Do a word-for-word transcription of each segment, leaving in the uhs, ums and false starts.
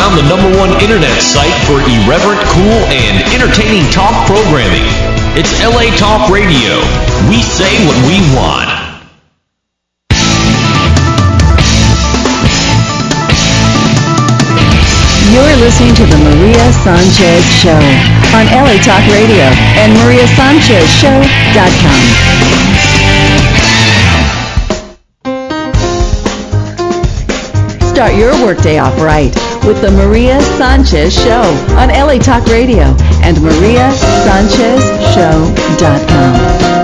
found the number one internet site for irreverent, cool, and entertaining talk programming. It's L A Talk Radio. We say what we want. You're listening to the Maria Sanchez Show on L A Talk Radio and maria sanchez show dot com. Start your workday off right with the Maria Sanchez Show on L A Talk Radio and maria sanchez show dot com.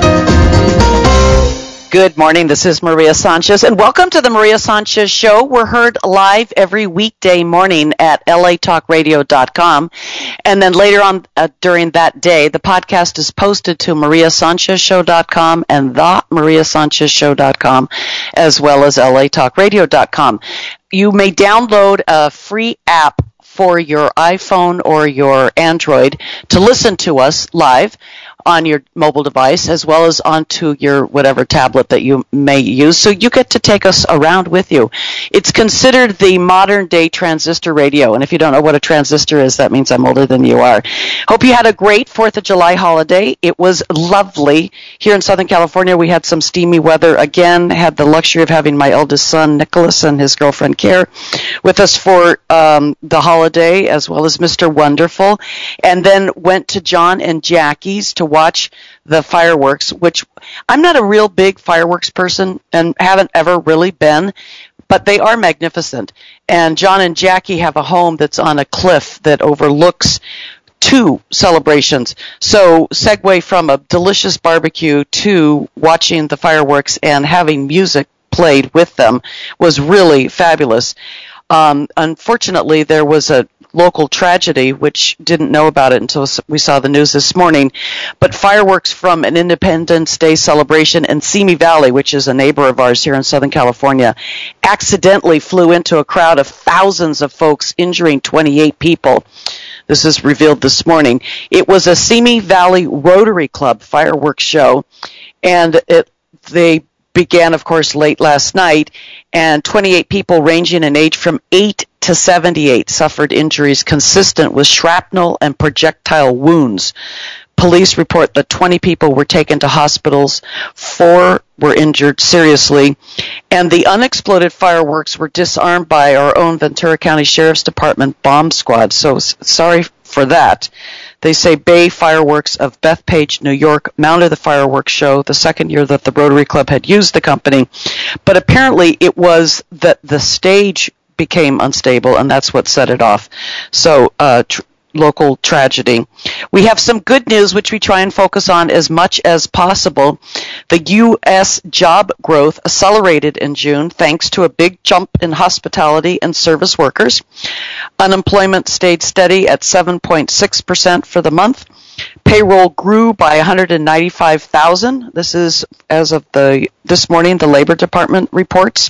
Good morning. This is Maria Sanchez, and welcome to the Maria Sanchez Show. We're heard live every weekday morning at L A talk radio dot com, and then later on uh, during that day, the podcast is posted to maria sanchez show dot com and the maria sanchez show dot com, as well as L A talk radio dot com. You may download a free app for your iPhone or your Android to listen to us live on your mobile device, as well as onto your whatever tablet that you may use. So you get to take us around with you. It's considered the modern day transistor radio. And if you don't know what a transistor is, that means I'm older than you are. Hope you had a great fourth of July holiday. It was lovely. Here in Southern California, we had some steamy weather again. Had the luxury of having my eldest son, Nicholas, and his girlfriend, Care, with us for um, the holiday, as well as Mister Wonderful. And then went to John and Jackie's to watch the fireworks, which I'm not a real big fireworks person and haven't ever really been, but they are magnificent. And John and Jackie have a home that's on a cliff that overlooks two celebrations. So segue from a delicious barbecue to watching the fireworks and having music played with them was really fabulous. Um, unfortunately, there was a local tragedy, which didn't know about it until we saw the news this morning. But fireworks from an Independence Day celebration in Simi Valley, which is a neighbor of ours here in Southern California, accidentally flew into a crowd of thousands of folks, injuring twenty-eight people. This is revealed this morning. It was a Simi Valley Rotary Club fireworks show, and it they began, of course, late last night, and twenty-eight people ranging in age from eight to seventy-eight suffered injuries consistent with shrapnel and projectile wounds. Police report that twenty people were taken to hospitals, four were injured seriously, and the unexploded fireworks were disarmed by our own Ventura County Sheriff's Department bomb squad, so sorry for that. They say Bay Fireworks of Bethpage, New York, mounted the fireworks show the second year that the Rotary Club had used the company. But apparently it was that the stage became unstable, and that's what set it off. So, uh, tr- local tragedy. We have some good news, which we try and focus on as much as possible. The U S job growth accelerated in June thanks to a big jump in hospitality and service workers. Unemployment stayed steady at seven point six percent for the month. Payroll grew by one hundred ninety-five thousand. This is as of the this morning, the Labor Department reports.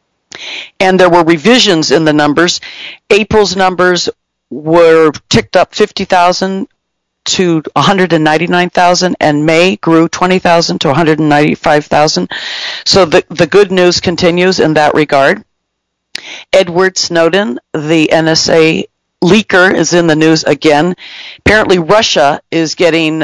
And there were revisions in the numbers. April's numbers were ticked up fifty thousand to one hundred ninety-nine thousand, and May grew twenty thousand to one hundred ninety-five thousand. So the, the good news continues in that regard. Edward Snowden, the N S A leaker, is in the news again. Apparently Russia is getting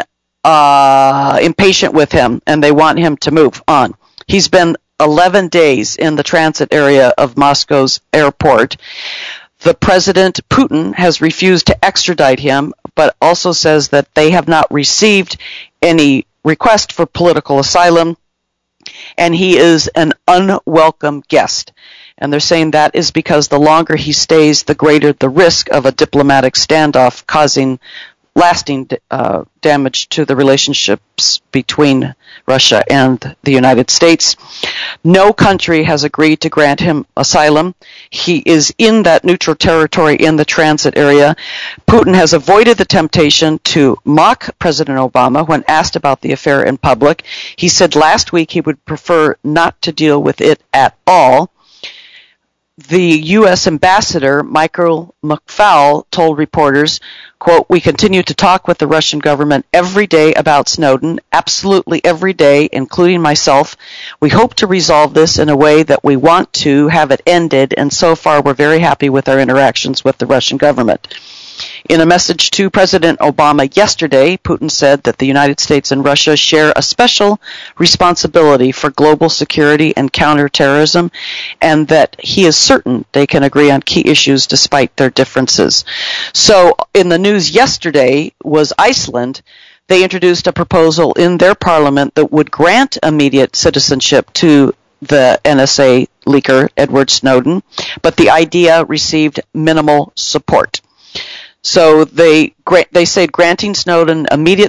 uh, impatient with him, and they want him to move on. He's been eleven days in the transit area of Moscow's airport. The President, Putin, has refused to extradite him, but also says that they have not received any request for political asylum, and he is an unwelcome guest. And they're saying that is because the longer he stays, the greater the risk of a diplomatic standoff causing lasting uh, damage to the relationships between Russia and the United States. No country has agreed to grant him asylum. He is in that neutral territory in the transit area. Putin has avoided the temptation to mock President Obama when asked about the affair in public. He said last week he would prefer not to deal with it at all. the U S ambassador, Michael McFaul, told reporters, quote, "We continue to talk with the Russian government every day about Snowden, absolutely every day, including myself. We hope to resolve this in a way that we want to have it ended, and so far we're very happy with our interactions with the Russian government." In a message to President Obama yesterday, Putin said that the United States and Russia share a special responsibility for global security and counterterrorism, and that he is certain they can agree on key issues despite their differences. So in the news yesterday was Iceland. They introduced a proposal in their parliament that would grant immediate citizenship to the N S A leaker, Edward Snowden, but the idea received minimal support. So they they say granting Snowden immediate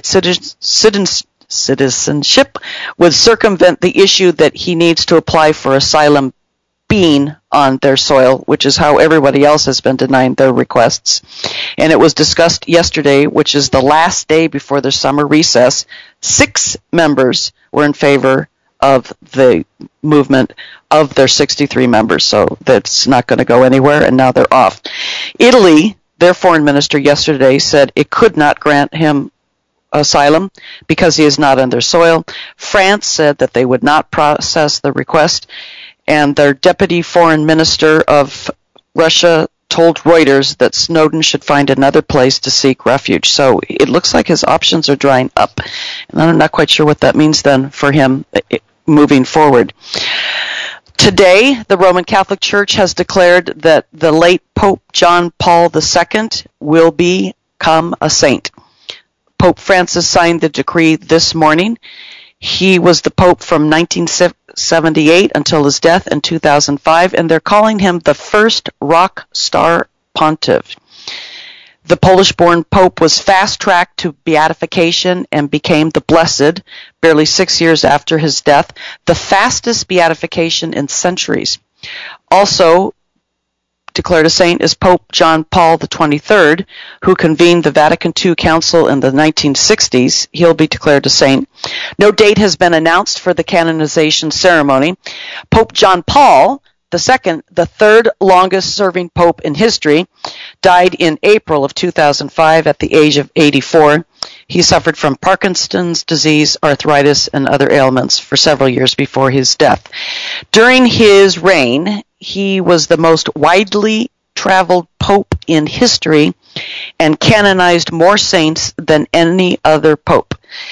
citizenship would circumvent the issue that he needs to apply for asylum being on their soil, which is how everybody else has been denying their requests. And it was discussed yesterday, which is the last day before their summer recess. Six members were in favor of the movement of their sixty-three members, so that's not going to go anywhere, and now they're off. Italy, their foreign minister yesterday said it could not grant him asylum because he is not on their soil. France said that they would not process the request, and their deputy foreign minister of Russia told Reuters that Snowden should find another place to seek refuge. So it looks like his options are drying up, and I'm not quite sure what that means then for him moving forward. Today, the Roman Catholic Church has declared that the late Pope John Paul the Second will become a saint. Pope Francis signed the decree this morning. He was the Pope from nineteen seventy-eight until his death in two thousand five, and they're calling him the first rock star pontiff. The Polish-born Pope was fast-tracked to beatification and became the Blessed barely six years after his death, the fastest beatification in centuries. Also declared a saint is Pope John Paul the twenty-third, who convened the Vatican Two Council in the nineteen sixties. He'll be declared a saint. No date has been announced for the canonization ceremony. Pope John Paul the Second, the third longest-serving pope in history, died in April of two thousand five at the age of eighty-four. He suffered from Parkinson's disease, arthritis, and other ailments for several years before his death. During his reign, he was the most widely traveled pope in history and canonized more saints than any other pope.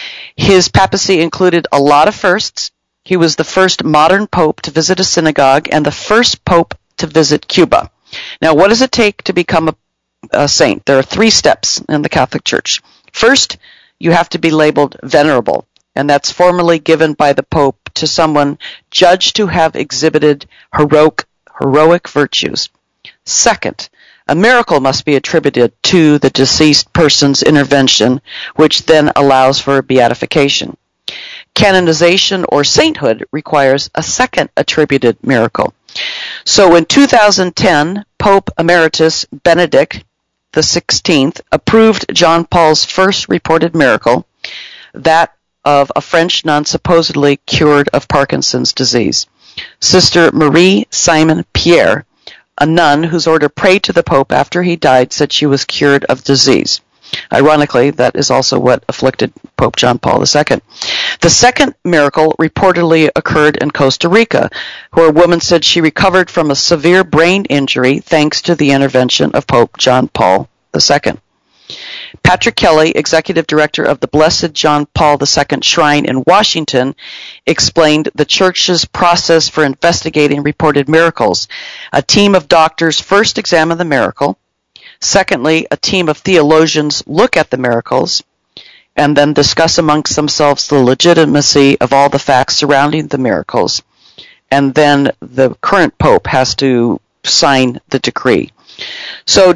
His papacy included a lot of firsts. He was the first modern pope to visit a synagogue and the first pope to visit Cuba. Now, what does it take to become a, a saint? There are three steps in the Catholic Church. First, you have to be labeled venerable, and that's formally given by the Pope to someone judged to have exhibited heroic, heroic virtues. Second, a miracle must be attributed to the deceased person's intervention, which then allows for beatification. Canonization or sainthood requires a second attributed miracle. So in two thousand ten, Pope Emeritus Benedict the sixteenth approved John Paul's first reported miracle, that of a French nun supposedly cured of Parkinson's disease. Sister Marie Simon Pierre, a nun whose order prayed to the Pope after he died, said she was cured of disease. Ironically, that is also what afflicted Pope John Paul the Second. The second miracle reportedly occurred in Costa Rica, where a woman said she recovered from a severe brain injury thanks to the intervention of Pope John Paul the Second. Patrick Kelly, executive director of the Blessed John Paul the Second Shrine in Washington, explained the church's process for investigating reported miracles. A team of doctors first examine the miracle. Secondly, a team of theologians look at the miracles and then discuss amongst themselves the legitimacy of all the facts surrounding the miracles. And then the current pope has to sign the decree. So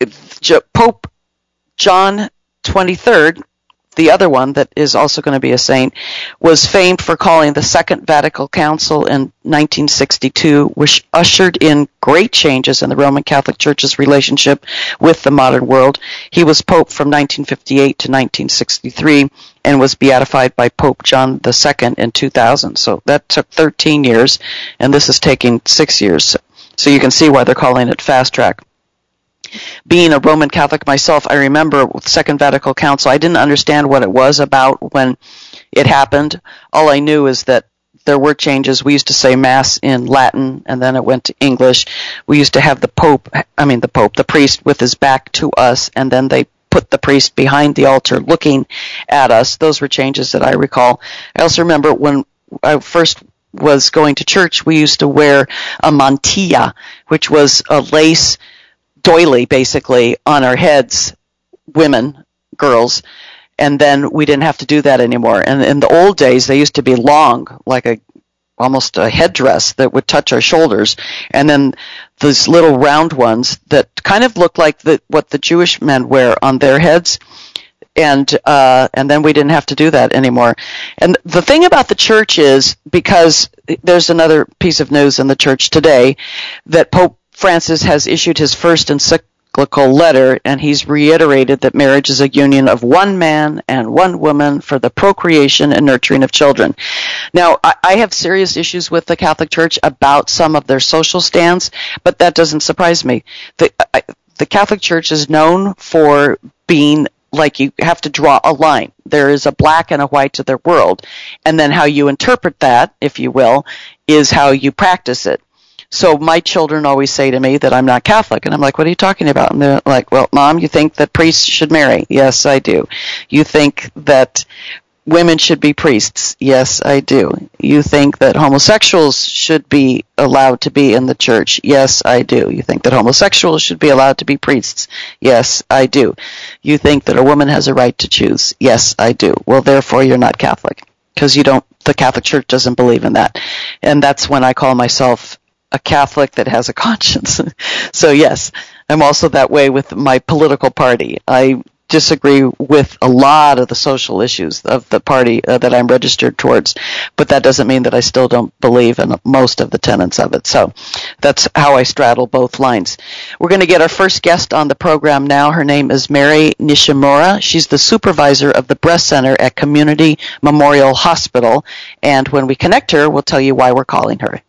Pope John twenty-third, the other one that is also going to be a saint, was famed for calling the Second Vatican Council in nineteen sixty-two, which ushered in great changes in the Roman Catholic Church's relationship with the modern world. He was pope from nineteen fifty-eight to nineteen sixty-three and was beatified by Pope John the Second in two thousand. So that took thirteen years, and this is taking six years. So you can see why they're calling it fast track. Being a Roman Catholic myself, I remember with Second Vatican Council, I didn't understand what it was about when it happened. All I knew is that there were changes. We used to say Mass in Latin, and then it went to English. We used to have the Pope, I mean the Pope, the priest with his back to us, and then they put the priest behind the altar looking at us. Those were changes that I recall. I also remember when I first was going to church, we used to wear a mantilla, which was a lace doily, basically, on our heads, women, girls, and then we didn't have to do that anymore. And in the old days, they used to be long, like a almost a headdress that would touch our shoulders, and then these little round ones that kind of looked like the, what the Jewish men wear on their heads, and uh, and then we didn't have to do that anymore. And the thing about the church is, because there's another piece of news in the church today, that Pope Francis has issued his first encyclical letter, and he's reiterated that marriage is a union of one man and one woman for the procreation and nurturing of children. Now, I, I have serious issues with the Catholic Church about some of their social stands, but that doesn't surprise me. The, I, the Catholic Church is known for being like you have to draw a line. There is a black and a white to their world, and then how you interpret that, if you will, is how you practice it. So my children always say to me that I'm not Catholic, and I'm like, what are you talking about? And they're like, well, Mom, you think that priests should marry? Yes, I do. You think that women should be priests? Yes, I do. You think that homosexuals should be allowed to be in the church? Yes, I do. You think that homosexuals should be allowed to be priests? Yes, I do. You think that a woman has a right to choose? Yes, I do. Well, therefore, you're not Catholic, because you don't, the Catholic Church doesn't believe in that. And that's when I call myself a Catholic that has a conscience. So yes, I'm also that way with my political party. I disagree with a lot of the social issues of the party uh, that I'm registered towards, but that doesn't mean that I still don't believe in most of the tenets of it. So that's how I straddle both lines. We're going to get our first guest on the program now. Her name is Mary Nishimura. She's the supervisor of the Breast Center at Community Memorial Hospital, and when we connect her, we'll tell you why we're calling her.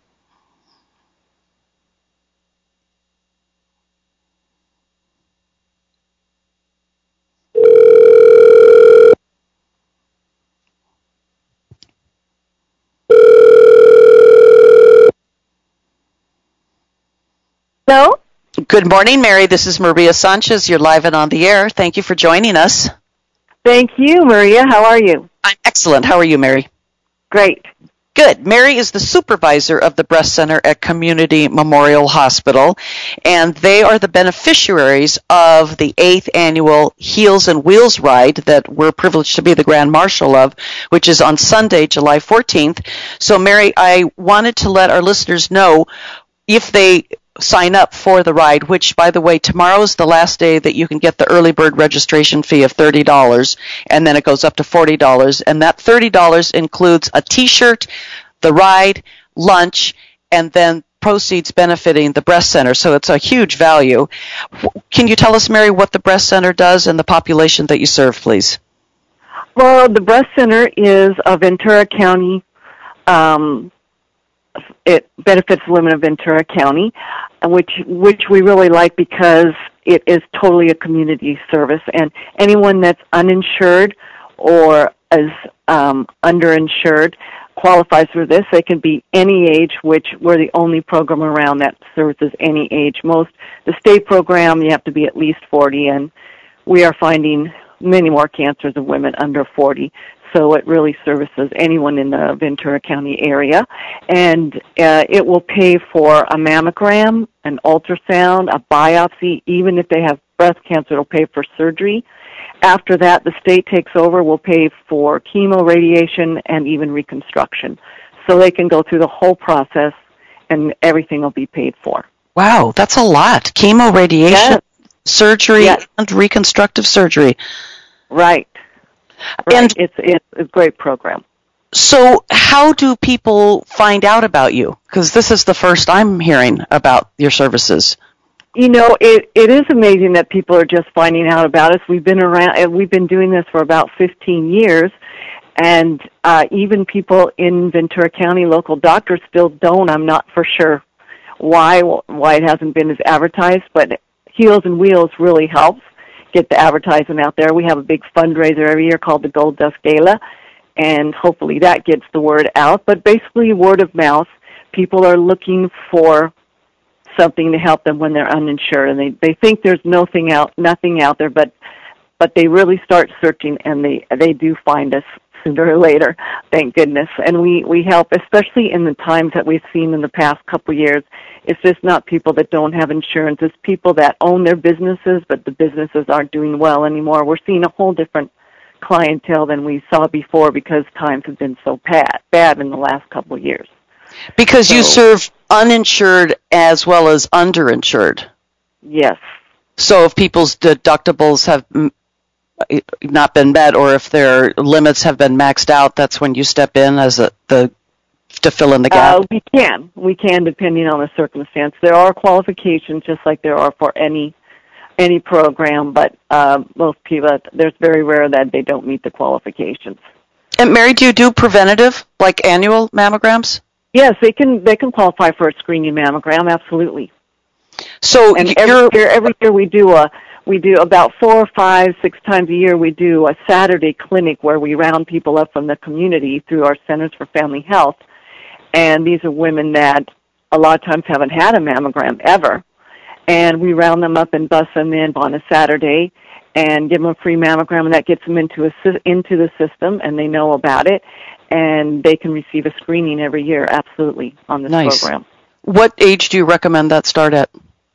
Hello? Good morning, Mary. This is Maria Sanchez. You're live and on the air. Thank you for joining us. Thank you, Maria. How are you? I'm excellent. How are you, Mary? Great. Good. Mary is the supervisor of the Breast Center at Community Memorial Hospital, and they are the beneficiaries of the eighth annual Heels and Wheels ride that we're privileged to be the Grand Marshal of, which is on Sunday, July fourteenth. So, Mary, I wanted to let our listeners know if they sign up for the ride, which, by the way, tomorrow is the last day that you can get the early bird registration fee of thirty dollars, and then it goes up to forty dollars, and that thirty dollars includes a T-shirt, the ride, lunch, and then proceeds benefiting the Breast Center, so it's a huge value. Can you tell us, Mary, what the Breast Center does and the population that you serve, please? Well, the Breast Center is a Ventura County um it benefits women of Ventura County, which which we really like because it is totally a community service, and anyone that's uninsured or is um, underinsured qualifies for this. They can be any age, which we're the only program around that services any age. Most, the state program, you have to be at least forty, and we are finding many more cancers of women under forty. So it really services anyone in the Ventura County area. And uh, it will pay for a mammogram, an ultrasound, a biopsy. Even if they have breast cancer, it'll pay for surgery. After that, the state takes over, will pay for chemo, radiation, and even reconstruction. So they can go through the whole process, and everything will be paid for. Wow, that's a lot. Chemo, radiation, yes. surgery, yes. and reconstructive surgery. Right. Right. And it's, it's a great program. So how do people find out about you? Because this is the first I'm hearing about your services. You know, it, it is amazing that people are just finding out about us. We've been around, we've been doing this for about fifteen years, and uh, even people in Ventura County, local doctors, still don't. I'm not for sure why why it hasn't been as advertised, but Heels and Wheels really helps get the advertisement out there. We have a big fundraiser every year called the Gold Dust Gala, and hopefully that gets the word out. But basically, word of mouth, people are looking for something to help them when they're uninsured, and they, they think there's nothing out nothing out there, but but they really start searching, and they they do find us sooner or later, thank goodness. And we, we help, especially in the times that we've seen in the past couple of years. It's just not people that don't have insurance. It's people that own their businesses, but the businesses aren't doing well anymore. We're seeing a whole different clientele than we saw before because times have been so bad, bad in the last couple of years. Because so, you serve uninsured as well as underinsured. Yes. So if people's deductibles have not been met, or if their limits have been maxed out, that's when you step in as a, the to fill in the gap. Uh, we can, we can, depending on the circumstance. There are qualifications, just like there are for any any program, but uh, most people, there's very rare that they don't meet the qualifications. And Mary, do you do preventative, like annual mammograms? Yes, they can. They can qualify for a screening mammogram. Absolutely. So and every every year, every year we do a. We do about four, five, six times a year. We do a Saturday clinic where we round people up from the community through our Centers for Family Health, and these are women that a lot of times haven't had a mammogram ever, and we round them up and bus them in on a Saturday and give them a free mammogram, and that gets them into a into the system, and they know about it, and they can receive a screening every year. Absolutely, on this nice. program. What age do you recommend that start at?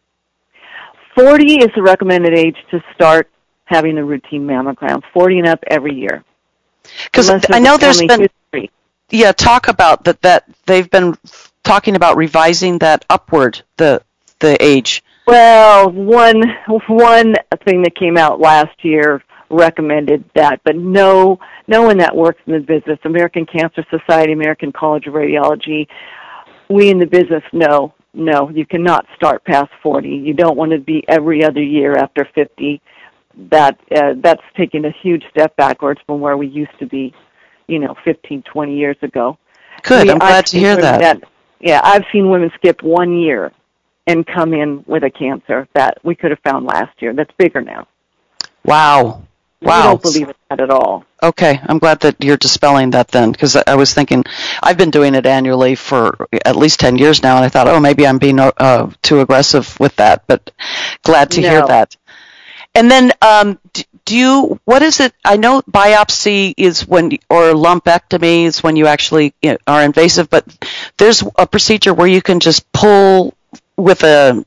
forty is the recommended age to start having a routine mammogram, forty and up every year. Because I know there's been history. yeah talk about that that they've been talking about revising that upward, the the age. Well, one one thing that came out last year recommended that, but no no one that works in the business, American Cancer Society, American College of Radiology, we in the business know. No, you cannot start past forty. You don't want to be every other year after fifty. That uh, that's taking a huge step backwards from where we used to be, you know, fifteen, twenty years ago. Good, we, I'm glad I've to hear that. that. Yeah, I've seen women skip one year and come in with a cancer that we could have found last year. That's bigger now. Wow. Wow. We don't believe in that at all. Okay, I'm glad that you're dispelling that then, because I was thinking, I've been doing it annually for at least ten years now, and I thought, oh, maybe I'm being uh, too aggressive with that, but glad to no. hear that. And then, um, do you, what is it, I know biopsy is when, or lumpectomy is when you actually you know, are invasive, but there's a procedure where you can just pull with a,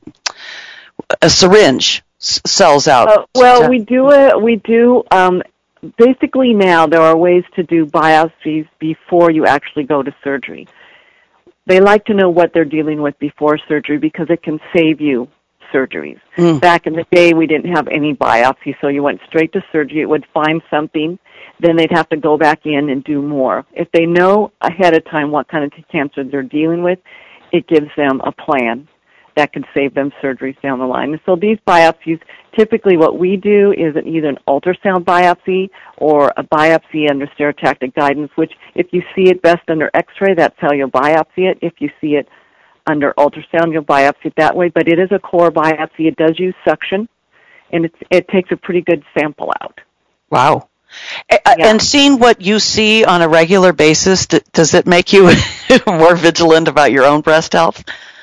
a syringe cells out. Uh, well, we do it. We do. Um, basically, now there are ways to do biopsies before you actually go to surgery. They like to know what they're dealing with before surgery because it can save you surgeries. Mm. Back in the day, we didn't have any biopsy, so you went straight to surgery. It would find something, then they'd have to go back in and do more. If they know ahead of time what kind of cancer they're dealing with, it gives them a plan that can save them surgeries down the line. And so these biopsies, typically what we do is either an ultrasound biopsy or a biopsy under stereotactic guidance, which if you see it best under x-ray, that's how you'll biopsy it. If you see it under ultrasound, you'll biopsy it that way. But it is a core biopsy. It does use suction, and it's, it takes a pretty good sample out. Wow. Yeah. And seeing what you see on a regular basis, does it make you more vigilant about your own breast health?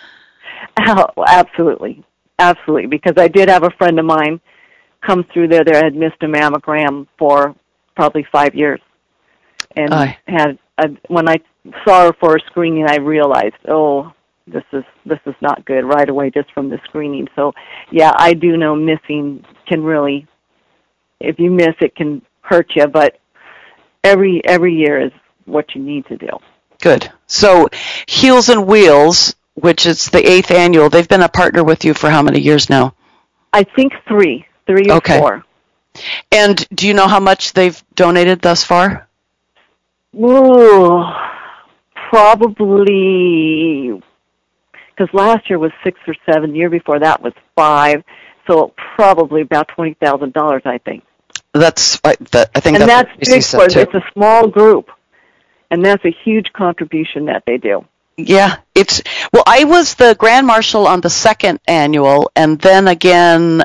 Oh, absolutely. Absolutely. Because I did have a friend of mine come through there that had missed a mammogram for probably five years. And Aye. had a, when I saw her for a screening, I realized, oh, this is this is not good right away just from the screening. So, yeah, I do know missing can really, if you miss, it can hurt you. But every every year is what you need to do. Good. So, Heels and Wheels, which is the eighth annual, they've been a partner with you for how many years now? I think three, three or okay. four. And do you know how much they've donated thus far? Ooh, probably, because last year was six or seven, the year before that was five, so probably about twenty thousand dollars, I think. That's, I, that, I think and that's, that's big for it. It's a small group, and that's a huge contribution that they do. Yeah, it's Well, I was the Grand Marshal on the second annual, and then again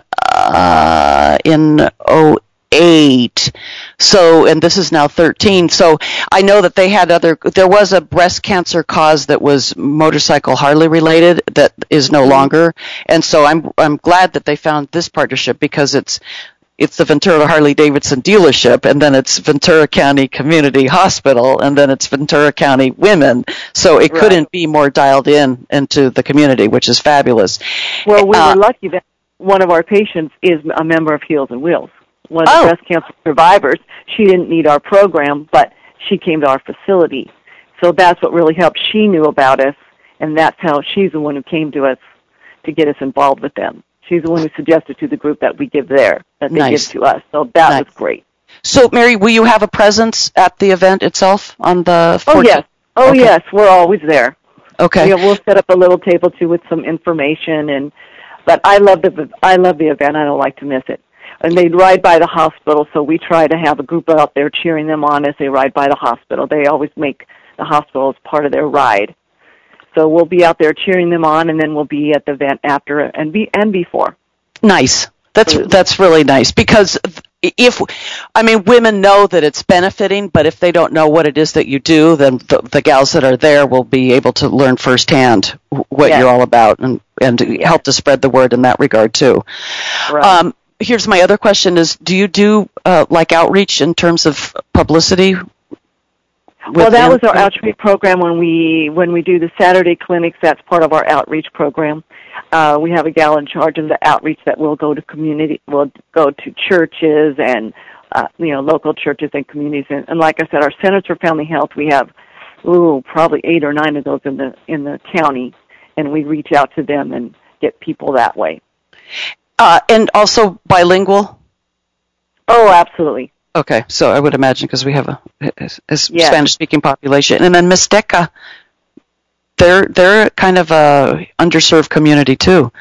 uh, in oh eight. So, and this is now thirteen. So I know that they had other, there was a breast cancer cause that was motorcycle Harley related that is no longer. And so I'm, I'm glad that they found this partnership, because it's, it's the Ventura Harley Davidson dealership, and then it's Ventura County Community Hospital, and then it's Ventura County Women. So it Right. couldn't be more dialed in into the community, which is fabulous. Well, we Uh, were lucky that one of our patients is a member of Heels and Wheels. One of Oh. the breast cancer survivors. She didn't need our program, but she came to our facility. So that's what really helped. She knew about us, and that's how she's the one who came to us to get us involved with them. She's the one who suggested to the group that we give there, that they Nice. give to us. So that Nice. was great. So, Mary, will you have a presence at the event itself on the Oh, fourteenth? yes. Oh, Okay. yes. We're always there. Okay. Yeah, we'll set up a little table, too, with some information. And But I love the I love the event. I don't like to miss it. And they ride by the hospital, so we try to have a group out there cheering them on as they ride by the hospital. They always make the hospital as part of their ride. So we'll be out there cheering them on, and then we'll be at the event after and be and before. Nice. That's Absolutely. that's really nice, because if, I mean, women know that it's benefiting, but if they don't know what it is that you do, then the, the gals that are there will be able to learn firsthand what Yes. you're all about, and and help to spread the word in that regard too. Right. Um, here's my other question: is do you do uh, like outreach in terms of publicity? Well, that within- was our outreach program when we when we do the Saturday clinics. That's part of our outreach program. Uh, we have a gal in charge of the outreach that will go to community, will go to churches and uh, you know local churches and communities. And, and like I said, our Centers for Family Health, we have ooh probably eight or nine of those in the in the county, and we reach out to them and get people that way. Uh, and also bilingual. Oh, absolutely. Okay, so I would imagine, because we have a, a, a Yeah. Spanish-speaking population, and then Mixteca, they're they're kind of a underserved community too.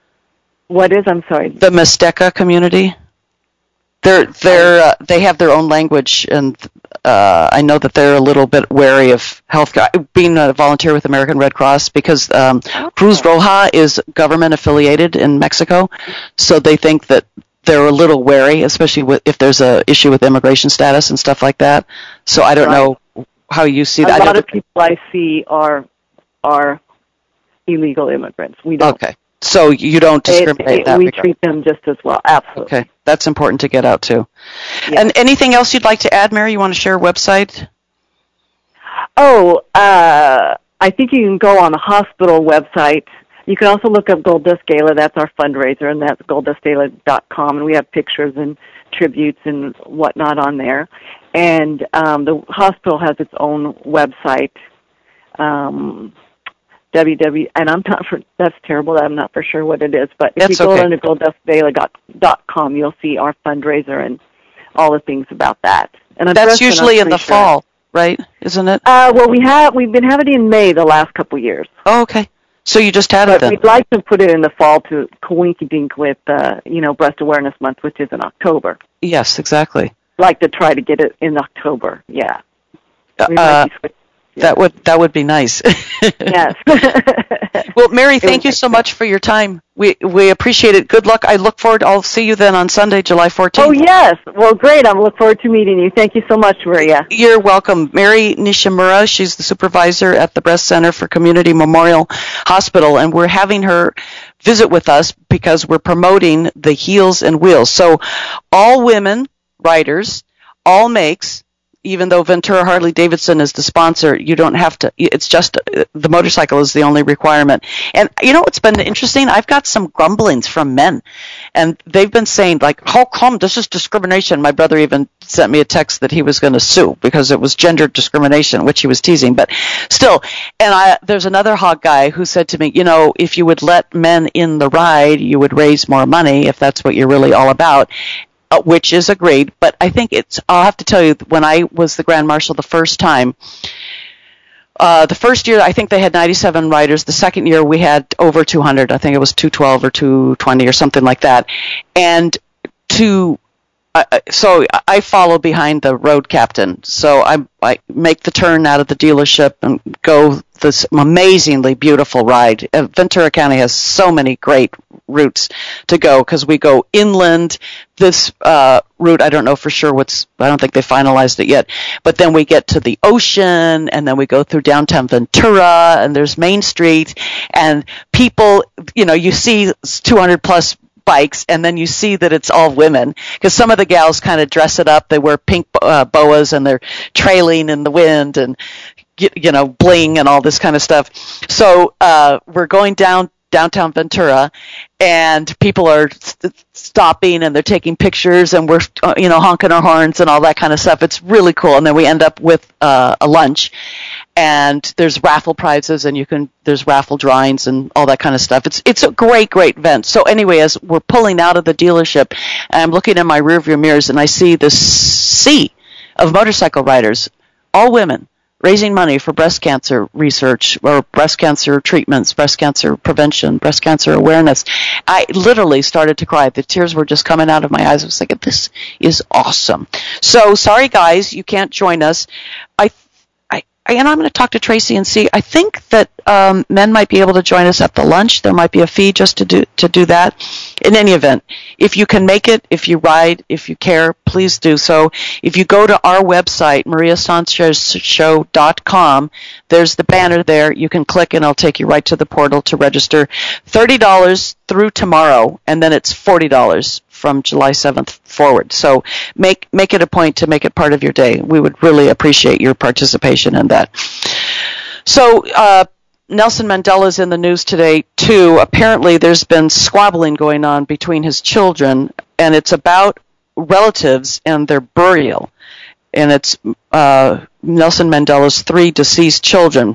What is? I'm sorry. The Mixteca community, they're they're uh, they have their own language, and uh, I know that they're a little bit wary of health. Being a volunteer with American Red Cross, because um, Cruz Roja is government affiliated in Mexico, so they think that they're a little wary, especially with, if there's a issue with immigration status and stuff like that. So I don't Right. know how you see A that. I lot know of people I see are are illegal immigrants. We don't. Okay, so you don't It- discriminate it- that we regard. treat them just as well. Absolutely. Okay, that's important to get out too. Yeah. And anything else you'd like to add, Mary? You want to share a website? Oh, uh, I think you can go on the hospital website. You can also look up Gold Dust Gala. That's our fundraiser, and that's gold dust gala dot com. And we have pictures and tributes and whatnot on there. And um, the hospital has its own website. Um, www and I'm not for that's terrible. I'm not for sure what it is, but if That's you go okay. on to gold dust gala dot com, you'll see our fundraiser and all the things about that. And I'm That's dressed in, I'm usually in the pretty sure. fall, right? Isn't it? Uh, well, we have we've been having it in May the last couple of years, Oh, okay. So you just had it but then. we'd like to put it in the fall to coinkydink with uh, you know Breast Awareness Month, which is in October. Yes, exactly. Like to try to get it in October. Yeah, we Uh, might be switching. That would that would be nice. Yes. Well, Mary, It thank was you so excellent. much for your time. We we appreciate it. Good luck. I look forward. I'll see you then on Sunday, July fourteenth. Oh yes. Well, great. I look forward to meeting you. Thank you so much, Maria. You're welcome. Mary Nishimura, she's the supervisor at the Breast Center for Community Memorial Hospital, and we're having her visit with us because we're promoting the Heels and Wheels. So all women riders, all makes, even though Ventura Harley Davidson is the sponsor, you don't have to, it's just, the motorcycle is the only requirement. And you know what's been interesting? I've got some grumblings from men, and they've been saying, like, how come this is discrimination? My brother even sent me a text that he was going to sue because it was gender discrimination, which he was teasing, but still. And I, there's another hog guy who said to me, you know, if you would let men in the ride, you would raise more money if that's what you're really all about. Uh, which is agreed, but I think it's, I'll have to tell you, when I was the Grand Marshal the first time, uh, the first year I think they had ninety-seven riders. The second year we had over two hundred. I think it was two twelve or two twenty or something like that. And to, uh, so I follow behind the road captain. So I, I make the turn out of the dealership and go this amazingly beautiful ride. Uh, Ventura County has so many great routes to go because we go inland. This uh, route, I don't know for sure what's, I don't think they finalized it yet, but then we get to the ocean, and then we go through downtown Ventura, and there's Main Street, and people, you know, you see two hundred plus bikes, and then you see that it's all women, because some of the gals kind of dress it up. They wear pink uh, boas, and they're trailing in the wind, and, you know, bling and all this kind of stuff. So uh, we're going down downtown Ventura, and people are st- stopping, and they're taking pictures, and we're, uh, you know, honking our horns and all that kind of stuff. It's really cool. And then we end up with uh, a lunch, and there's raffle prizes, and you can, there's raffle drawings and all that kind of stuff. It's it's a great, great event. So anyway, as we're pulling out of the dealership, I'm looking in my rearview mirrors, and I see this sea of motorcycle riders, all women, raising money for breast cancer research or breast cancer treatments, breast cancer prevention, breast cancer awareness. I literally started to cry. The tears were just coming out of my eyes. I was thinking, this is awesome. So sorry, guys, you can't join us. I, I, and I'm going to talk to Tracy and see. I think that um, men might be able to join us at the lunch. There might be a fee just to do to do that. In any event, if you can make it, if you ride, if you care, please do so. If you go to our website, maria sanchez show dot com, there's the banner there. You can click, and it'll take you right to the portal to register. thirty dollars through tomorrow, and then it's forty dollars from July seventh forward. So make make it a point to make it part of your day. We would really appreciate your participation in that. So uh, Nelson Mandela's in the news today, too. Apparently there's been squabbling going on between his children, and it's about relatives and their burial. And it's uh, Nelson Mandela's three deceased children.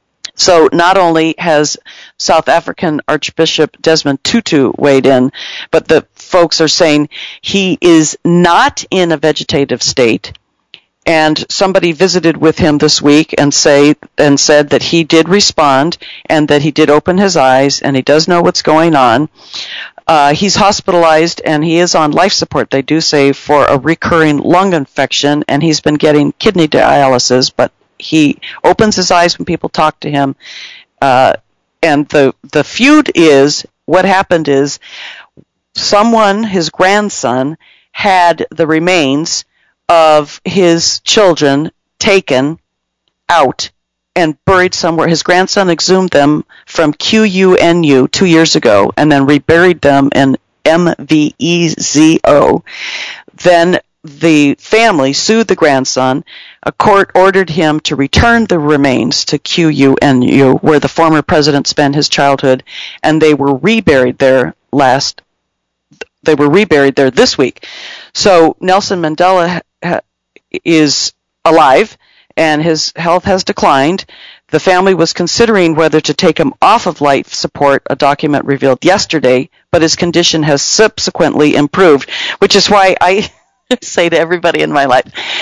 So not only has South African Archbishop Desmond Tutu weighed in, but the folks are saying he is not in a vegetative state. And somebody visited with him this week and say and said that he did respond and that he did open his eyes and he does know what's going on. Uh, he's hospitalized and he is on life support, they do say, for a recurring lung infection, and he's been getting kidney dialysis, but he opens his eyes when people talk to him. Uh, and the the feud is, what happened is someone, his grandson, had the remains of his children taken out and buried somewhere. His grandson exhumed them from Q U N U two years ago and then reburied them in M V E Z O. Then the family sued the grandson. A court ordered him to return the remains to Q U N U, where the former president spent his childhood, and they were reburied there last. They were reburied there this week. So Nelson Mandela ha- is alive, and his health has declined. The family was considering whether to take him off of life support, a document revealed yesterday, but his condition has subsequently improved, which is why I say to everybody in my life,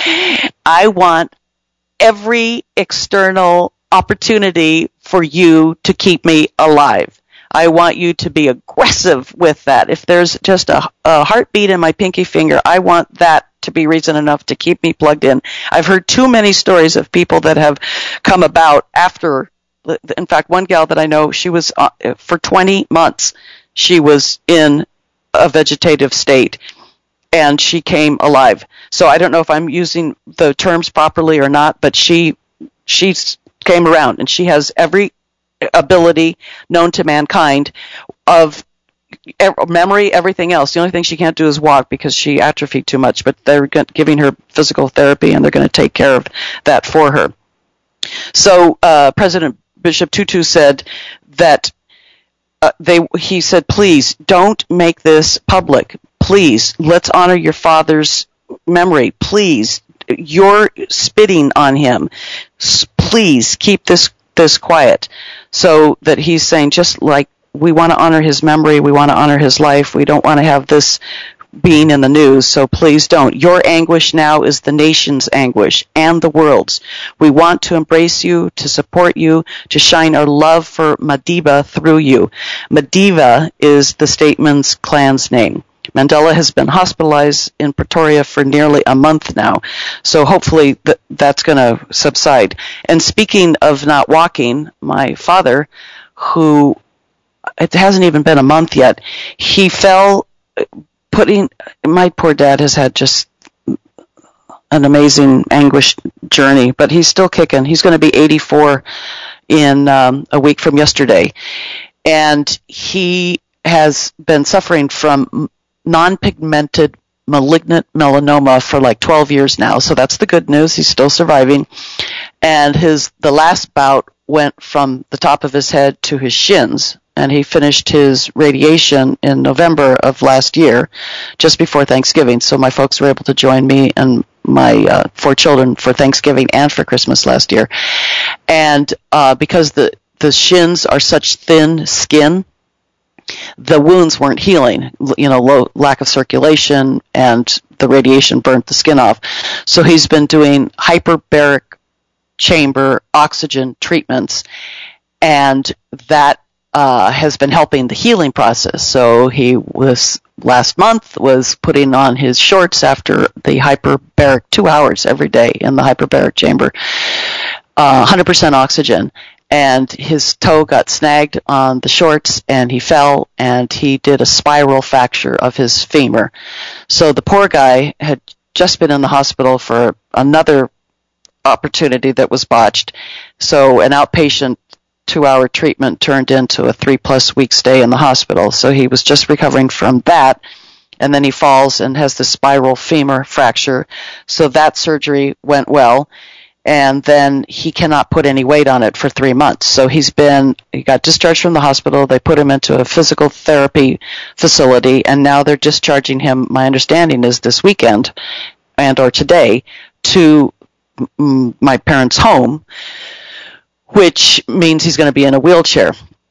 I want every external opportunity for you to keep me alive. I want you to be aggressive with that. If there's just a, a heartbeat in my pinky finger, I want that to be reason enough to keep me plugged in. I've heard too many stories of people that have come about after. In fact, one gal that I know, she was uh, for twenty months, she was in a vegetative state, and she came alive. So I don't know if I'm using the terms properly or not, but she she came around, and she has every ability known to mankind of memory, everything else. The only thing she can't do is walk because she atrophied too much, but they're giving her physical therapy, and they're going to take care of that for her. So uh, President Bishop Tutu said that uh, they. he said, please don't make this public. Please, let's honor your father's memory. Please, you're spitting on him. Please keep this this quiet. So that he's saying, just like we want to honor his memory, we want to honor his life, we don't want to have this being in the news, so please don't. Your anguish now is the nation's anguish and the world's. We want to embrace you, to support you, to shine our love for Madiba through you. Madiba is the Stateman's clan's name. Mandela has been hospitalized in Pretoria for nearly a month now. So hopefully th- that's going to subside. And speaking of not walking, my father, who it hasn't even been a month yet, he fell putting, my poor dad has had just an amazing anguish journey, but he's still kicking. He's going to be eighty-four in um, a week from yesterday. And he has been suffering from non-pigmented malignant melanoma for like twelve years now. So that's the good news. He's still surviving. And his the last bout went from the top of his head to his shins. And he finished his radiation in November of last year, just before Thanksgiving. So my folks were able to join me and my uh, four children for Thanksgiving and for Christmas last year. And uh, because the, the shins are such thin skin, the wounds weren't healing, you know, low, lack of circulation, and the radiation burnt the skin off. So he's been doing hyperbaric chamber oxygen treatments, and that uh, has been helping the healing process. So he was, last month, was putting on his shorts after the hyperbaric, two hours every day in the hyperbaric chamber, uh, one hundred percent oxygen. And his toe got snagged on the shorts, and he fell, and he did a spiral fracture of his femur. So the poor guy had just been in the hospital for another opportunity that was botched. So an outpatient two-hour treatment turned into a three-plus week stay in the hospital. So he was just recovering from that, and then he falls and has the spiral femur fracture. So that surgery went well. And then he cannot put any weight on it for three months. So he's been, he got discharged from the hospital. They put him into a physical therapy facility, and now they're discharging him, my understanding is this weekend and or today, to m- my parents' home, which means he's going to be in a wheelchair.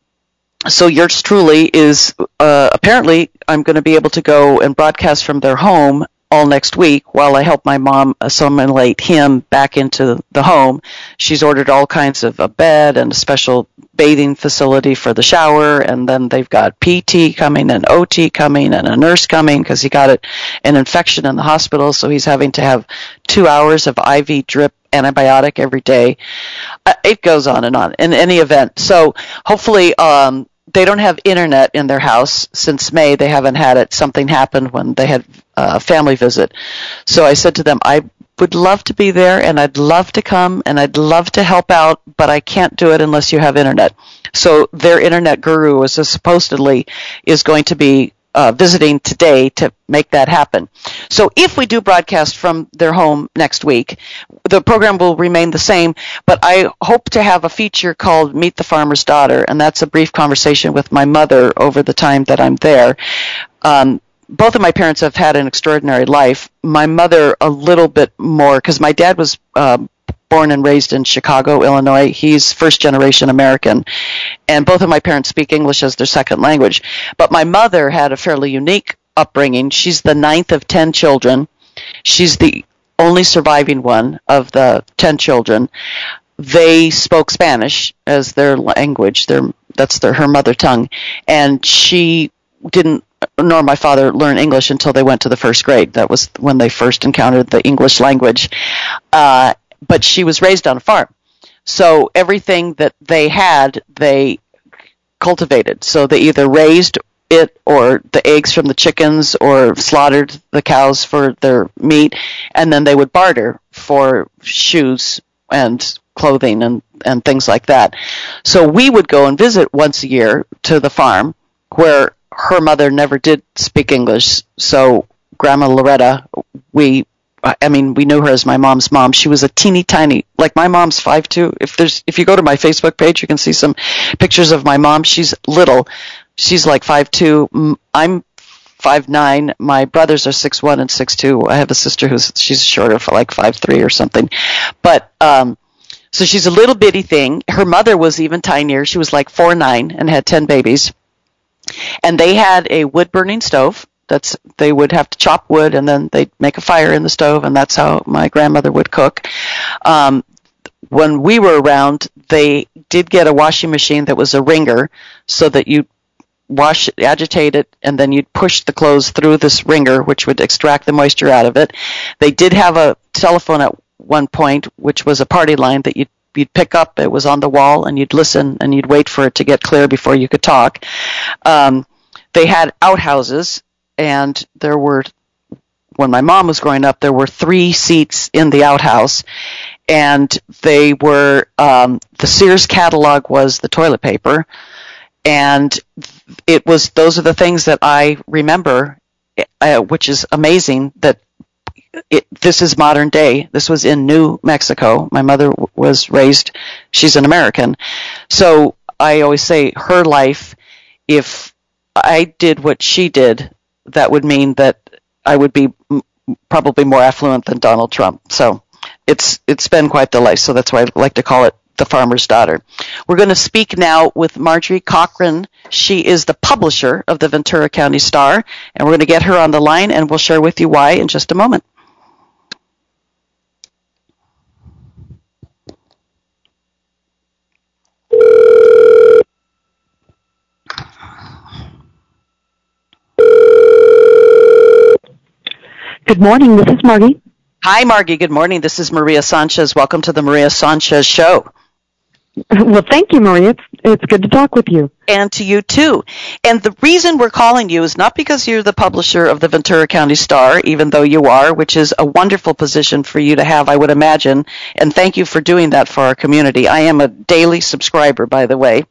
So yours truly is, uh, apparently I'm going to be able to go and broadcast from their home all next week while I help my mom assimilate him back into the home. She's ordered all kinds of a bed and a special bathing facility for the shower, and then they've got P T coming and O T coming and a nurse coming because he got it, an infection in the hospital, so he's having to have two hours of I V drip antibiotic every day. Uh, it goes on and on in any event. So hopefully um, they don't have internet in their house since May. They haven't had it. Something happened when they had a family visit. So I said to them, I would love to be there, and I'd love to come, and I'd love to help out, but I can't do it unless you have internet. So their internet guru is supposedly is going to be uh, visiting today to make that happen. So if we do broadcast from their home next week, the program will remain the same, but I hope to have a feature called Meet the Farmer's Daughter, and that's a brief conversation with my mother over the time that I'm there. Um, both of my parents have had an extraordinary life. My mother a little bit more, because my dad was uh, born and raised in Chicago, Illinois. He's first-generation American, and both of my parents speak English as their second language. But my mother had a fairly unique upbringing. She's the ninth of ten children. She's the only surviving one of the ten children. They spoke Spanish as their language. Their, that's their, her mother tongue. And she didn't, nor my father, learn English until they went to the first grade. That was when they first encountered the English language. Uh, but she was raised on a farm. So everything that they had, they cultivated. So they either raised it or the eggs from the chickens or slaughtered the cows for their meat, and then they would barter for shoes and clothing and, and things like that. So we would go and visit once a year to the farm where her mother never did speak English. So Grandma Loretta, we I mean, we knew her as my mom's mom. She was a teeny tiny, like my mom's five two. If there's, if you go to my Facebook page, you can see some pictures of my mom. She's little. She's like five two. I'm five nine. My brothers are six one and six two. I have a sister who's, she's shorter, for like five three or something. But, um, so she's a little bitty thing. Her mother was even tinier. She was like four nine and had ten babies. And they had a wood burning stove. That's, they would have to chop wood, and then they'd make a fire in the stove, and that's how my grandmother would cook. Um, when we were around, they did get a washing machine that was a wringer, so that you wash it, agitate it, and then you'd push the clothes through this wringer, which would extract the moisture out of it. They did have a telephone at one point, which was a party line that you'd, you'd pick up. It was on the wall, and you'd listen, and you'd wait for it to get clear before you could talk. Um, they had outhouses, and there were, when my mom was growing up, there were three seats in the outhouse, and they were, um, the Sears catalog was the toilet paper, and it was, those are the things that I remember, uh, which is amazing that it, this is modern day. This was in New Mexico. My mother w- was raised, she's an American. So I always say her life, if I did what she did, that would mean that I would be m- probably more affluent than Donald Trump. So it's it's been quite the life. So that's why I like to call it The Farmer's Daughter. We're going to speak now with Marjorie Cochran. She is the publisher of the Ventura County Star, and we're going to get her on the line, and we'll share with you why in just a moment. Good morning. This is Margie. Hi, Margie. Good morning. This is Maria Sanchez. Welcome to the Maria Sanchez Show. Well, thank you, Maria. It's, it's good to talk with you. And to you, too. And the reason we're calling you is not because you're the publisher of the Ventura County Star, even though you are, which is a wonderful position for you to have, I would imagine. And thank you for doing that for our community. I am a daily subscriber, by the way.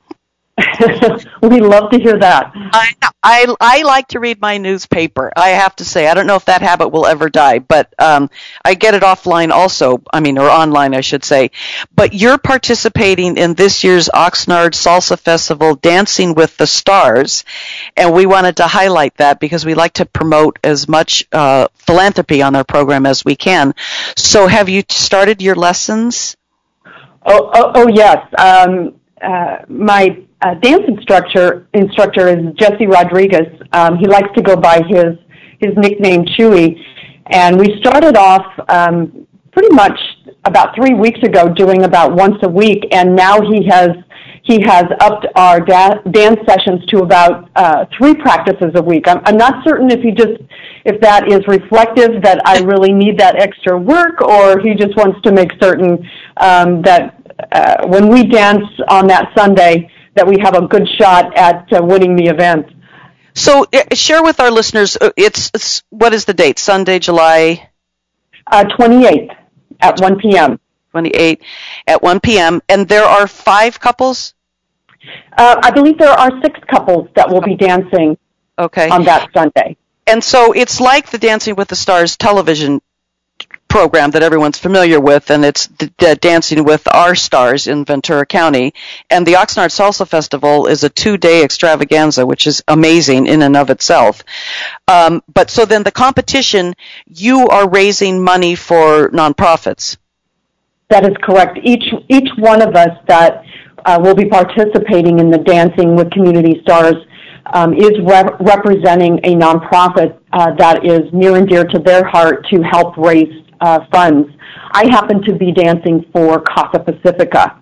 We love to hear that. I, I I like to read my newspaper, I have to say. I don't know if that habit will ever die, but um, I get it offline also, I mean, or online, I should say. But you're participating in this year's Oxnard Salsa Festival, Dancing with the Stars, and we wanted to highlight that because we like to promote as much uh, philanthropy on our program as we can. So have you started your lessons? Oh, oh, oh yes. Um, uh, my uh, dance instructor instructor is Jesse Rodriguez. Um, he likes to go by his his nickname Chewy, and we started off um, pretty much about three weeks ago, doing about once a week, and now he has he has upped our da- dance sessions to about uh, three practices a week. I'm, I'm not certain if he just if that is reflective that I really need that extra work, or he just wants to make certain um, that uh, when we dance on that Sunday that we have a good shot at uh, winning the event. So uh, share with our listeners, uh, it's, it's what is the date? Sunday, July? Uh, twenty-eighth at one p.m. twenty-eighth at one p.m. And there are five couples? Uh, I believe there are six couples that will be dancing okay. on that Sunday. And so it's like the Dancing with the Stars television program that everyone's familiar with, and it's the, the Dancing with Our Stars in Ventura County. And the Oxnard Salsa Festival is a two-day extravaganza, which is amazing in and of itself. Um, but so then the competition, you are raising money for nonprofits. That is correct. Each each one of us that uh, will be participating in the Dancing with Community Stars um, is rep- representing a nonprofit uh, that is near and dear to their heart to help raise uh, funds. I happen to be dancing for Casa Pacifica.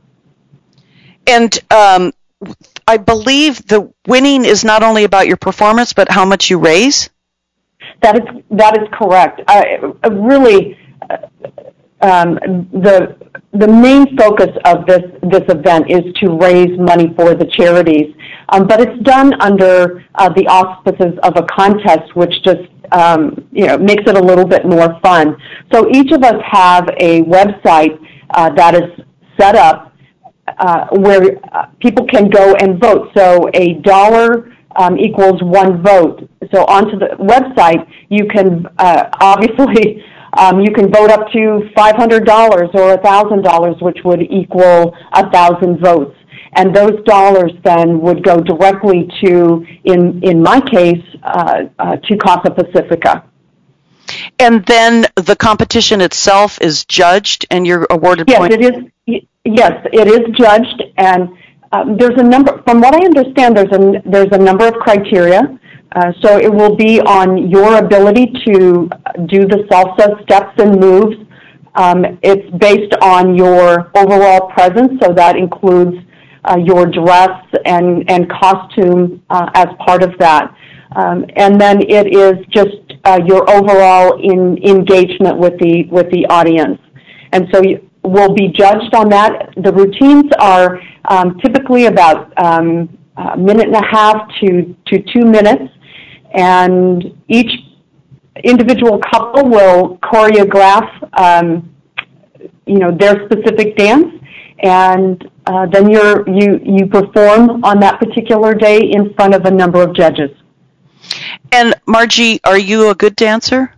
And um, I believe the winning is not only about your performance, but how much you raise? That is that is correct. I, I really, uh, um, the the main focus of this this event is to raise money for the charities, um, but it's done under uh, the auspices of a contest, which just um, you know makes it a little bit more fun. So each of us have a website uh, that is set up uh, where uh, people can go and vote. So a dollar Um, equals one vote. So onto the website, you can uh, obviously um, you can vote up to five hundred dollars or one thousand dollars, which would equal one thousand votes. And those dollars then would go directly to, in in my case, uh, uh, to Casa Pacifica. And then the competition itself is judged, and you're awarded yes, points? It is, yes, it is judged, and Um, there's a number, from what I understand, there's a, there's a number of criteria. Uh, so it will be on your ability to do the salsa steps and moves. Um, it's based on your overall presence, so that includes uh, your dress and, and costume uh, as part of that. Um, and then it is just uh, your overall in, engagement with the with the audience. And so you will be judged on that. The routines are um, typically about um, a minute and a half to, to two minutes, and each individual couple will choreograph um, you know, their specific dance, and uh, then you're, you, you perform on that particular day in front of a number of judges. And Margie, are you a good dancer?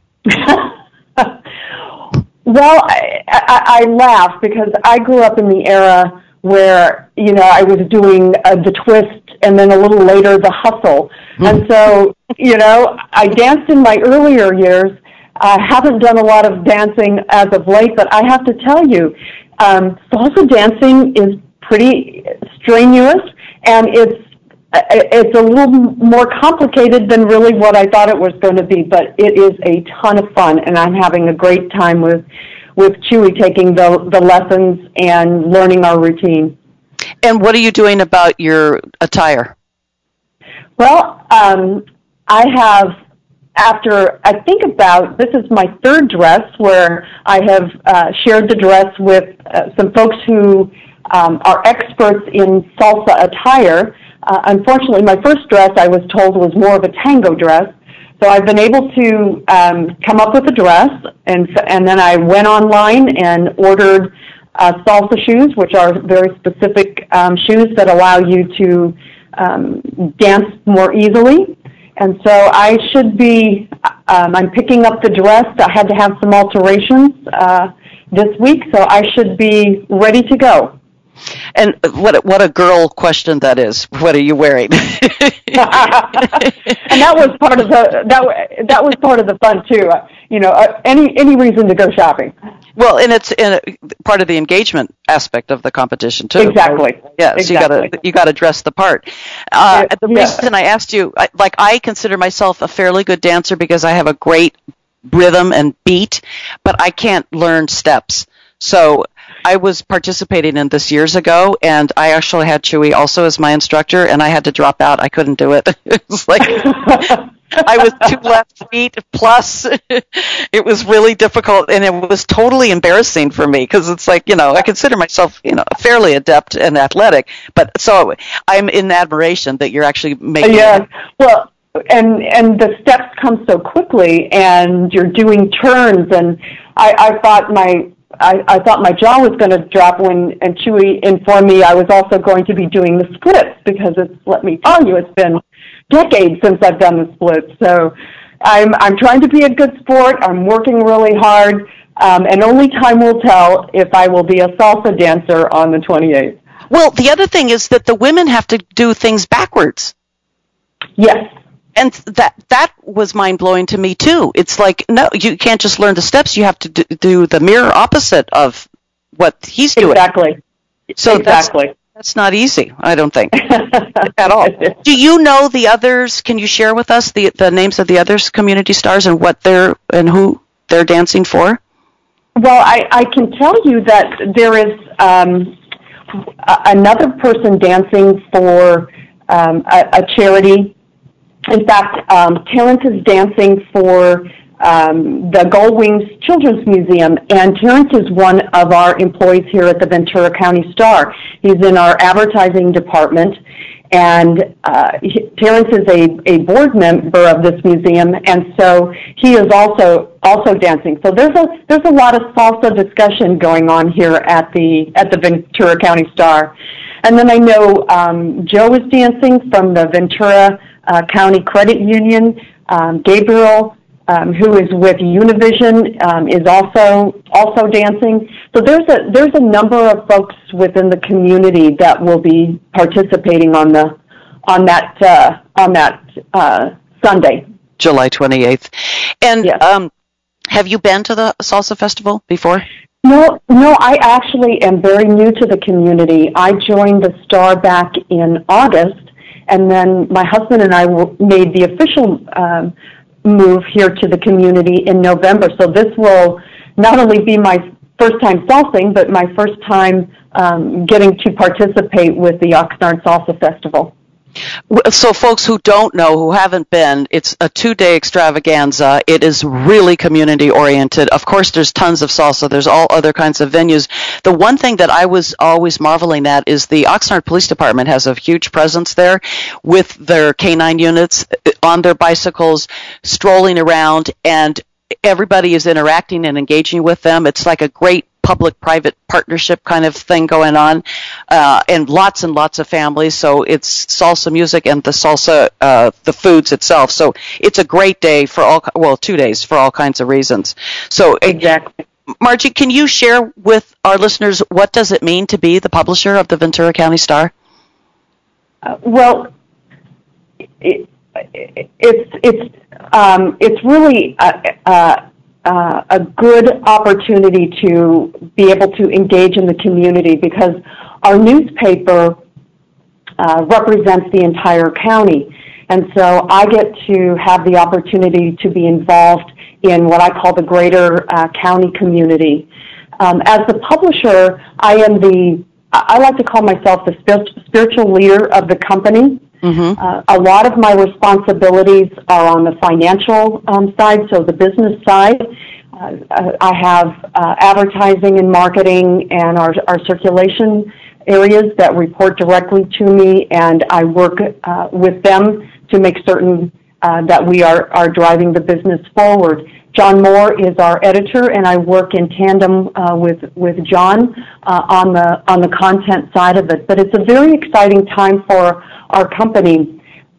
Well, I, I, I laugh because I grew up in the era where, you know, I was doing uh, the twist and then a little later the hustle. Mm-hmm. And so, you know, I danced in my earlier years. I haven't done a lot of dancing as of late, but I have to tell you, um, salsa dancing is pretty strenuous, and it's It's a little more complicated than really what I thought it was going to be, but it is a ton of fun, and I'm having a great time with with Chewy taking the, the lessons and learning our routine. And what are you doing about your attire? Well, um, I have, after I think about, this is my third dress where I have uh, shared the dress with uh, some folks who um, are experts in salsa attire. Uh, unfortunately, my first dress, I was told, was more of a tango dress. So I've been able to um, come up with a dress, and and then I went online and ordered uh, salsa shoes, which are very specific um, shoes that allow you to um, dance more easily. And so I should be, um, I'm picking up the dress. I had to have some alterations uh, this week, so I should be ready to go. And what what a girl question that is. What are you wearing? And that was part of the that that was part of the fun too. Uh, you know, uh, any any reason to go shopping. Well, and it's in a, part of the engagement aspect of the competition too. Exactly. Yes, exactly. you got to you got to dress the part. Uh, the yeah. reason I asked you, I, like, I consider myself a fairly good dancer because I have a great rhythm and beat, but I can't learn steps. So I was participating in this years ago, and I actually had Chewy also as my instructor, and I had to drop out. I couldn't do it. It was like I was two left feet plus. It was really difficult, and it was totally embarrassing for me because it's like, you know, I consider myself, you know, fairly adept and athletic, but so I'm in admiration that you're actually making yeah. it. Well, and and the steps come so quickly, and you're doing turns, and I, I thought my I, I thought my jaw was going to drop when and Chewy informed me I was also going to be doing the splits, because it's, let me tell you, it's been decades since I've done the splits. So I'm I'm trying to be a good sport. I'm working really hard, um, and only time will tell if I will be a salsa dancer on the twenty-eighth. Well, the other thing is that the women have to do things backwards. Yes. And that that was mind-blowing to me, too. It's like, no, you can't just learn the steps. You have to do, do the mirror opposite of what he's doing. Exactly. So exactly. That's, that's not easy, I don't think, at all. Do you know the others? Can you share with us the, the names of the others community stars and what they're and who they're dancing for? Well, I, I can tell you that there is um, a, another person dancing for um, a, a charity. In fact, um, Terrence is dancing for um, the Gold Wings Children's Museum, and Terrence is one of our employees here at the Ventura County Star. He's in our advertising department, and uh, he, Terrence is a, a board member of this museum, and so he is also also dancing. So there's a there's a lot of salsa discussion going on here at the at the Ventura County Star. And then I know um, Joe is dancing from the Ventura Uh, County Credit Union. Um, Gabriel, um, who is with Univision, um, is also also dancing. So there's a there's a number of folks within the community that will be participating on the on that uh, on that uh, Sunday, July twenty-eighth. And yes. um, have you been to the Salsa Festival before? No, no. I actually am very new to the community. I joined the Star back in August. And then my husband and I made the official um, move here to the community in November. So this will not only be my first time salsing, but my first time um, getting to participate with the Oxnard Salsa Festival. So folks who don't know, who haven't been, it's a two-day extravaganza. It is really community-oriented. Of course, there's tons of salsa. There's all other kinds of venues. The one thing that I was always marveling at is the Oxnard Police Department has a huge presence there with their canine units on their bicycles, strolling around, and everybody is interacting and engaging with them. It's like a great public-private partnership kind of thing going on, uh, and lots and lots of families. So it's salsa music and the salsa, uh, the foods itself. So it's a great day for all, well, two days for all kinds of reasons. So exactly. Margie, can you share with our listeners what does it mean to be the publisher of the Ventura County Star? Uh, well, it, it, it's it's um, it's really a, a, a good opportunity to be able to engage in the community, because our newspaper uh, represents the entire county, and so I get to have the opportunity to be involved in what I call the greater uh, county community. Um, as the publisher, I am the I like to call myself the spiritual leader of the company. Mm-hmm. Uh, a lot of my responsibilities are on the financial um, side, so the business side. Uh, I have uh, advertising and marketing and our, our circulation areas that report directly to me, and I work uh, with them to make certain uh, that we are, are driving the business forward. John Moore is our editor, and I work in tandem uh, with with John uh, on the on the content side of it. But it's a very exciting time for our company.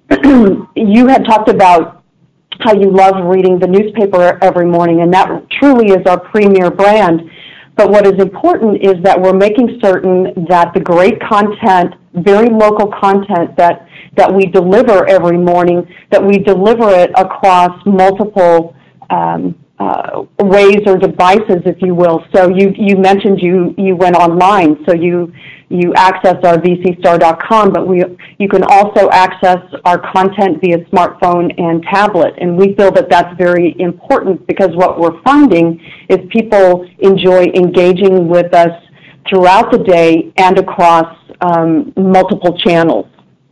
You had talked about how you love reading the newspaper every morning, and that truly is our premier brand. But what is important is that we're making certain that the great content, very local content that that we deliver every morning, that we deliver it across multiple Um, uh, ways or devices, if you will. So you, you mentioned you, you went online, so you you access our v c star dot com, but we you can also access our content via smartphone and tablet, and we feel that that's very important, because what we're finding is people enjoy engaging with us throughout the day and across um, multiple channels.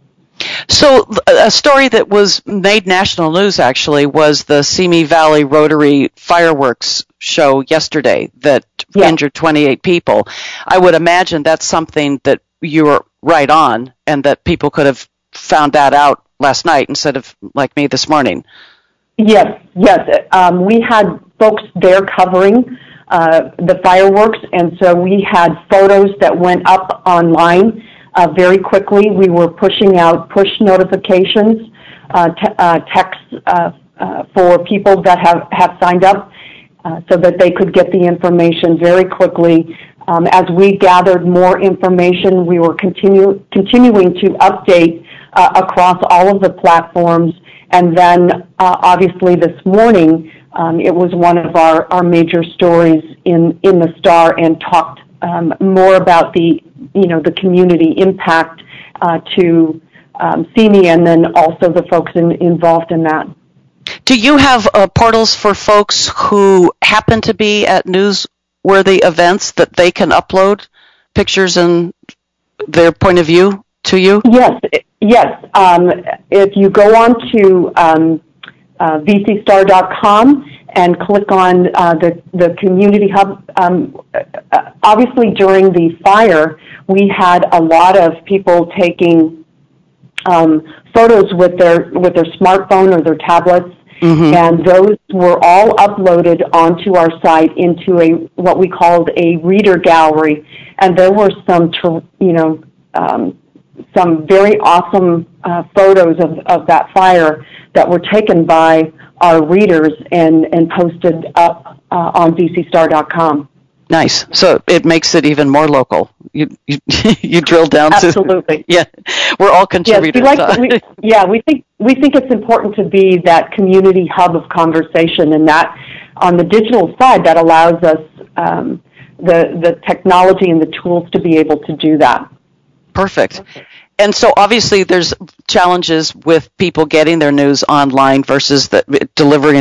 So a story that was made national news, actually, was the Simi Valley Rotary fireworks show yesterday that yeah. injured twenty-eight people. I would imagine that's something that you were right on, and that people could have found that out last night instead of, like me, this morning. Yes, yes. Um, we had folks there covering uh, the fireworks, and so we had photos that went up online. Uh, very quickly, we were pushing out push notifications, uh, te- uh, texts uh, uh, for people that have, have signed up uh, so that they could get the information very quickly. Um, as we gathered more information, we were continue, continuing to update uh, across all of the platforms. And then, uh, obviously, this morning, um, it was one of our, our major stories in, in the Star, and talked um, more about the you know, the community impact uh, to um, C M E, and then also the folks in, involved in that. Do you have uh, portals for folks who happen to be at newsworthy events that they can upload pictures and their point of view to you? Yes, yes. Um, if you go on to um, uh, v c star dot com and click on uh, the, the community hub, um, obviously during the fire, we had a lot of people taking um, photos with their with their smartphone or their tablets, mm-hmm. and those were all uploaded onto our site into a what we called a reader gallery. And there were some, you know, um, some very awesome uh, photos of, of that fire that were taken by our readers and, and posted up uh, on v c star dot com. Nice. So it makes it even more local. You you, you drill down Absolutely. to yeah. We're all contributors. Yes, we like, we, yeah, we think we think it's important to be that community hub of conversation, and that on the digital side, that allows us um, the the technology and the tools to be able to do that. Perfect. And so obviously there's challenges with people getting their news online versus the, delivering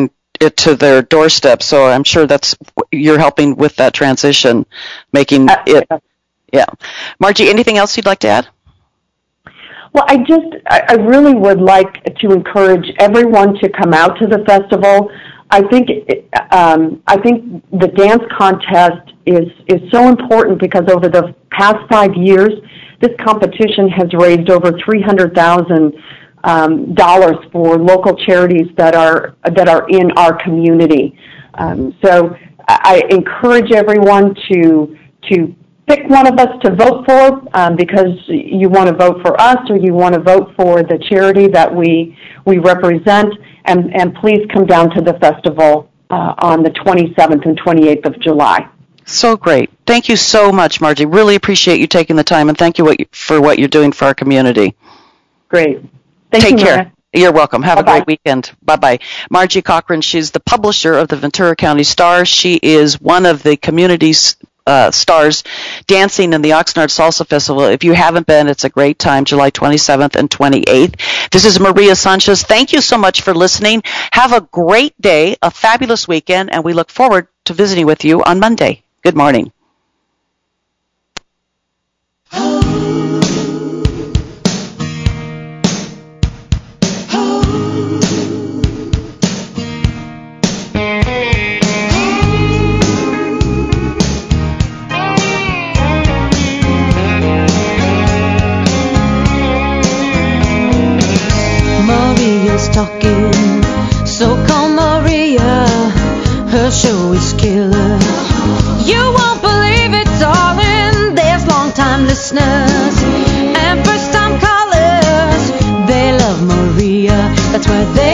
it to their doorstep. So I'm sure that's you're helping with that transition, making uh, it. Yeah, Margie, anything else you'd like to add? Well, I just I really would like to encourage everyone to come out to the festival. I think um, I think the dance contest is is so important because over the past five years, this competition has raised over three hundred thousand um, dollars for local charities that are that are in our community. Um, so I encourage everyone to to pick one of us to vote for um, because you want to vote for us or you want to vote for the charity that we we represent. And, and please come down to the festival uh, on the twenty-seventh and twenty-eighth of July. So great. Thank you so much, Margie. Really appreciate you taking the time, and thank you, what you for what you're doing for our community. Great. Thank Take you, care. Maria. You're welcome. Have Bye-bye. a great weekend. Bye-bye. Margie Cochran, she's the publisher of the Ventura County Star. She is one of the community's Uh, stars dancing in the Oxnard Salsa Festival. If you haven't been, it's a great time, July twenty-seventh and twenty-eighth. This is Maria Sanchez. Thank you so much for listening. Have a great day, a fabulous weekend, and we look forward to visiting with you on Monday. Good morning. Talking, so call Maria, her show is killer. You won't believe it, darling, there's long-time listeners and first-time callers. They love Maria, that's where they